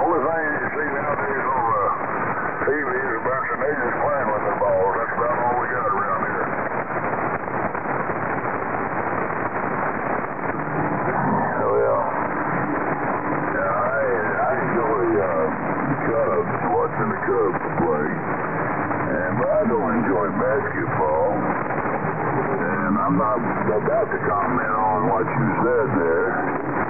Only thing you see nowadays on TV is a bunch of natives playing with their balls. That's about all we got around here. Well, yeah, I enjoy Cubs, watching the Cubs play. But I don't enjoy basketball. And I'm not about to comment on what you said there.